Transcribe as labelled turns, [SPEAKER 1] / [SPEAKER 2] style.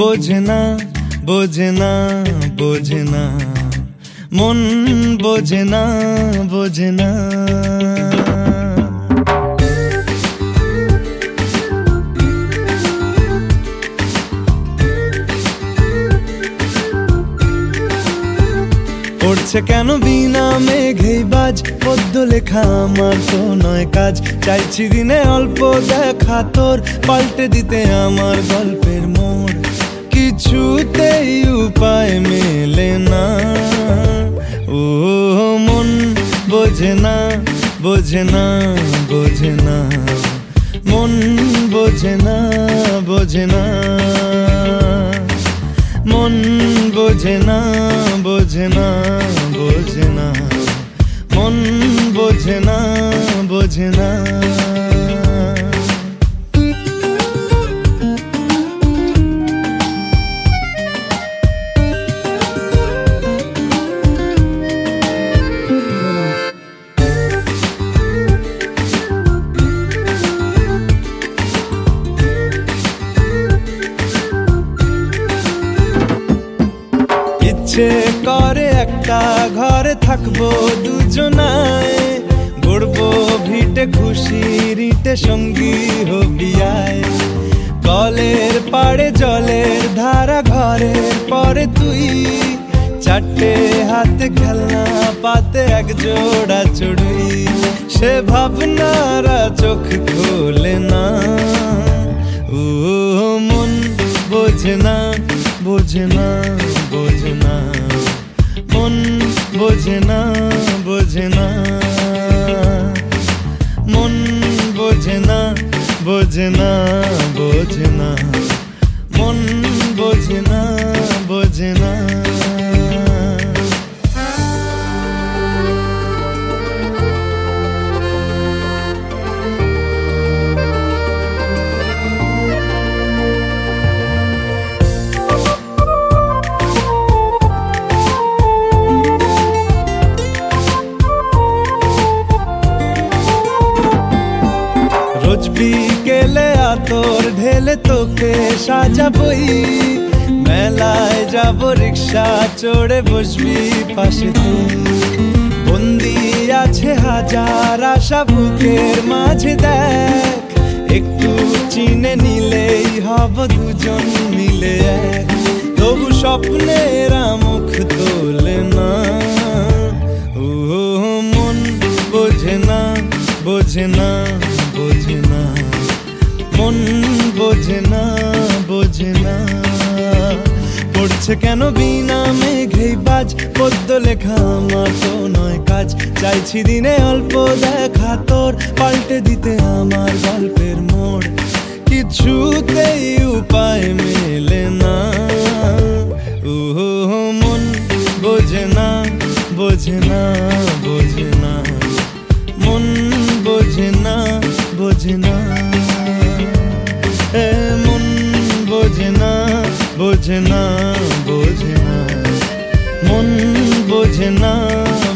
[SPEAKER 1] বোঝে না বোঝে না বোঝে না, মন বোঝে না বোঝে না। পড়ছে কেন বিনা মেঘেই বাজ, পদ্য লেখা আমার তো নয় কাজ। চাইছি দিনে অল্প দেখা তোর, পাল্টে দিতে আমার গল্পের মোড়। কিছুতেই উপায় মেলে না, ও মন বোঝে না বোঝে না বোঝে না, মন বোঝে না বোঝে না, মন বোঝে না বোঝে না বোঝে না, মন বোঝে না বোঝে না। ইচ্ছে করে একটা ঘরে থাকবো দুজনায়, গড়বো ভিটে খুশির ইটে সঙ্গী হবি আয়। কলের পাড়ে জলের ধারা ঘরের পরে তুই, চারটে হাতে খেলনা পাতে এক জোড়া চড়ুই। সে ভাবনারা চোখ খোলে না, ও মন বোঝে না বোঝে না বোঝে না, মন বোঝে না বোঝে না, মন বোঝে না বোঝে না বোঝে না, মন বোঝে না বোঝে না। রোজ বিকেলে আতর ঢেলে তোকে সাজাবই, মেলায় যাব রিক্সা চড়ে বসবি পাশে তুই। বন্দি আছে হাজার আশা বুকের মাঝে, দেখ একটু চিনে নিলেই হব দুজন মিলে এক। তবু স্বপ্নেরা মুখ তোলে না, ও মন বোঝে না বোঝে না বোঝে না, মন বোঝে না বোঝে না। পড়ছে কেন বিনা মেঘেই বাজ, পদ্য লেখা আমার তো নয় কাজ। চাইছি দিনে অল্প দেখা তোর, পাল্টে দিতে আমার গল্পের মোড়। কিছুতেই উপায় মেলে না, ও মন বোঝে না বোঝে না বোঝে না, মন বোঝে না বোঝে না, মন বোঝে না বোঝে না বোঝে না, মন বোঝে না